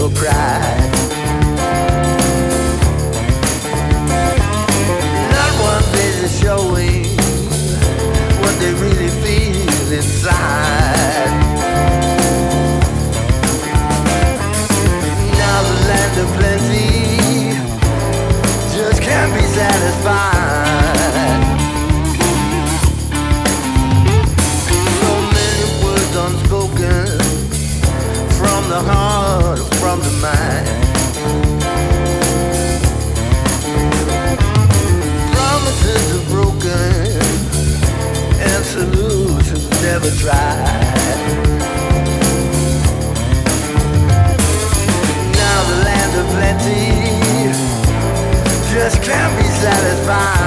or cry. Not one face is showing what they really feel inside. Now the land of plenty just can't be satisfied. So many words unspoken from the heart, from the mind. Promises are broken and solutions never tried. Now the land of plenty just can't be satisfied.